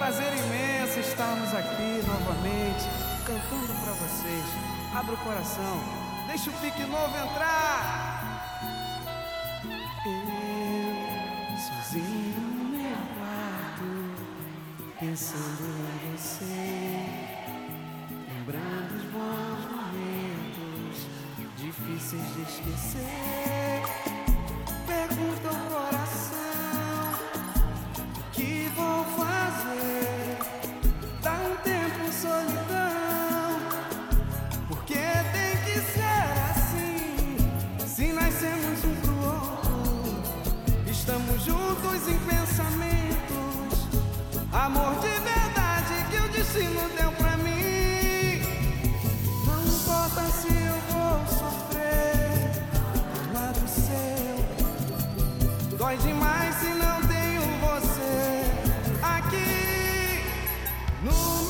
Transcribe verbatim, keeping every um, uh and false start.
prazer imenso estarmos aqui novamente, cantando pra vocês. Abra o coração, deixa o pique novo entrar. Eu, sozinho no meu quarto, pensando em você, lembrando os bons momentos, difíceis de esquecer. Pergunta ao coração, o que vou fazer? Dá um tempo solidão, porque tem que ser assim. Se nascemos um pro outro, estamos juntos em pensamentos. Amor de verdade que o destino deu pra mim. Não importa se eu vou sofrer ao lado seu, dói demais se não tenho você aqui no